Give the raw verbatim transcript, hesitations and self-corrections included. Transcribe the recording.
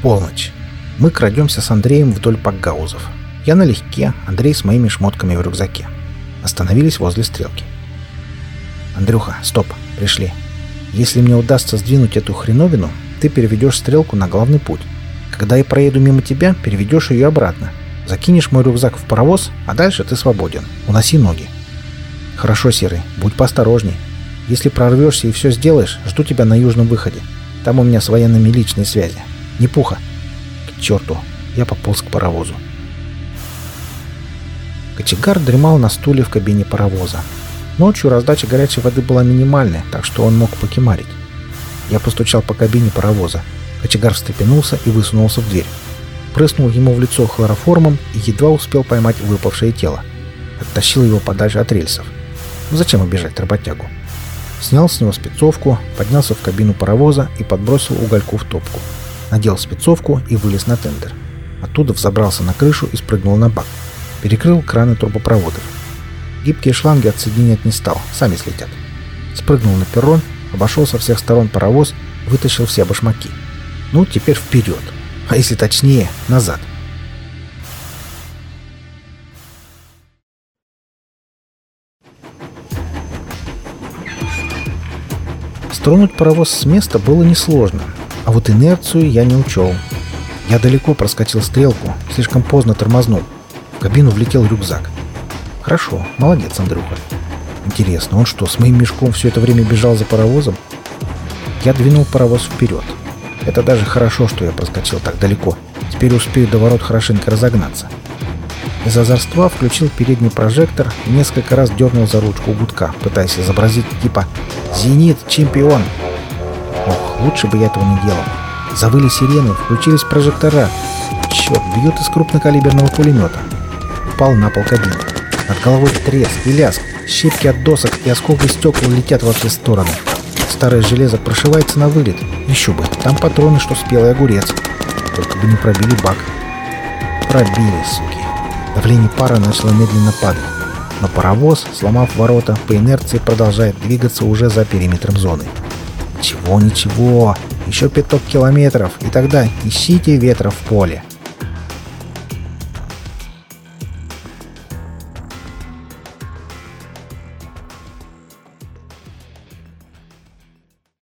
Полночь. Мы крадемся с Андреем вдоль пакгаузов. Я налегке, Андрей с моими шмотками в рюкзаке. Остановились возле стрелки. «Андрюха, стоп, пришли. Если мне удастся сдвинуть эту хреновину, ты переведешь стрелку на главный путь. Когда я проеду мимо тебя, переведешь ее обратно. Закинешь мой рюкзак в паровоз, а дальше ты свободен. Уноси ноги». «Хорошо, Серый, будь поосторожней. Если прорвешься и все сделаешь, жду тебя на южном выходе. Там у меня с военными личные связи. Не пуха». К черту, я пополз к паровозу. Кочегар дремал на стуле в кабине паровоза. Ночью раздача горячей воды была минимальная, так что он мог покемарить. Я постучал по кабине паровоза. Кочегар встрепенулся и высунулся в дверь. Прыснул ему в лицо хлороформом и едва успел поймать выпавшее тело. Оттащил его подальше от рельсов. Ну зачем обижать работягу? Снял с него спецовку, поднялся в кабину паровоза и подбросил угольку в топку. Надел спецовку и вылез на тендер. Оттуда взобрался на крышу и спрыгнул на бак. Перекрыл краны трубопроводов. Гибкие шланги отсоединять не стал, сами слетят. Спрыгнул на перрон, обошел со всех сторон паровоз, вытащил все башмаки. Ну, теперь вперед. А если точнее, назад. Стронуть паровоз с места было несложно, а вот инерцию я не учел. Я далеко проскочил стрелку, слишком поздно тормознул. В кабину влетел рюкзак. Хорошо, молодец, Андрюха. Интересно, он что, с моим мешком все это время бежал за паровозом? Я двинул паровоз вперед. Это даже хорошо, что я проскочил так далеко. Теперь успею до ворот хорошенько разогнаться. Из озорства включил передний прожектор и несколько раз дернул за ручку гудка, пытаясь изобразить типа «Зенит, чемпион!». Ох, лучше бы я этого не делал. Завыли сирены, включились прожектора. Черт, бьют из крупнокалиберного пулемета. Упал на пол кабины. Над головой треск и лязг. Щепки от досок и осколки стекол летят во все стороны. Старое железо прошивается на вылет. Еще бы, там патроны, что спелый огурец. Только бы не пробили бак. Пробили, суки. Давление пара начало медленно падать. Но паровоз, сломав ворота, по инерции продолжает двигаться уже за периметром зоны. Ничего, ничего. Еще пяток километров, и тогда ищите ветра в поле.